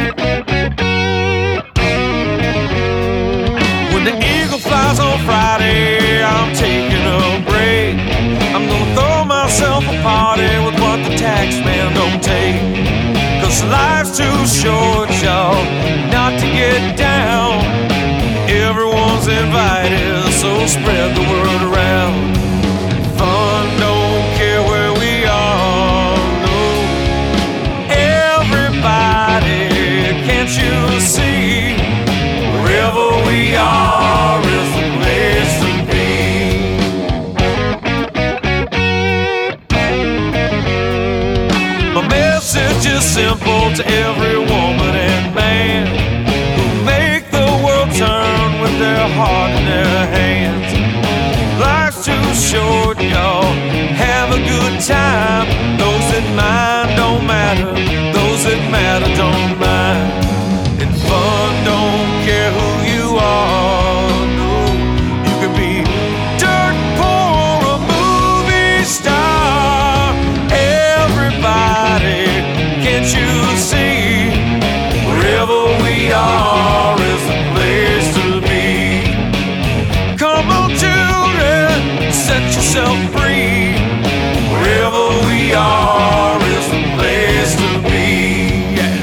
When the eagle flies on Friday, I'm taking a break. I'm gonna throw myself a party with what the tax man don't take. 'Cause life's too short, y'all, not to get down. Everyone's invited, so spread the word around. Fun don't care where we are, no. Everybody, can't you see? Wherever we are is the place to be. My message is simple to every woman and man who make the world turn with their heart in their hands. Life's too short, y'all, have a good time. Those that mind don't matter, those that matter don't mind. And fun don't care who you are, no. You can be dirt poor or a movie star. Everybody, can't you see? Wherever we are is the place to be. Come on, children, set yourself free. Wherever we are is the place to be. Yeah.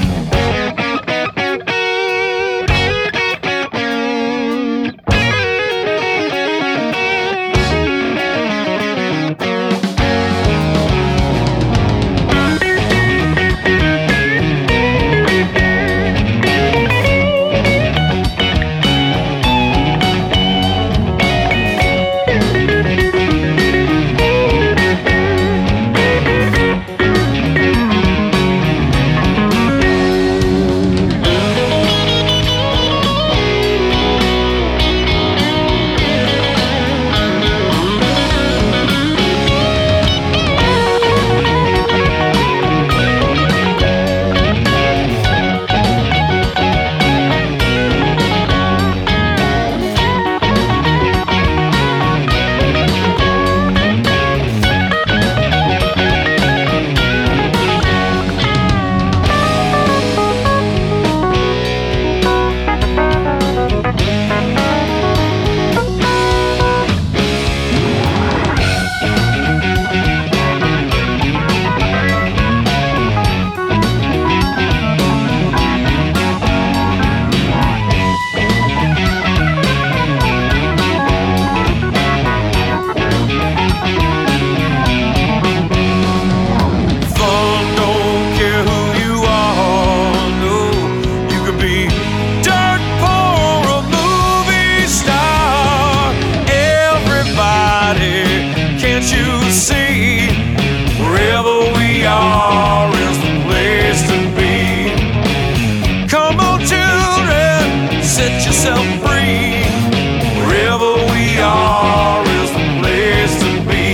Set yourself free. Wherever we are is the place to be.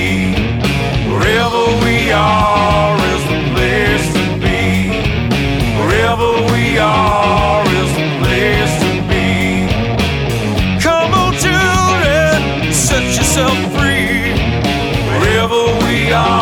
Wherever we are is the place to be. Wherever we are is the place to be. Come on, children, set yourself free. Wherever we are.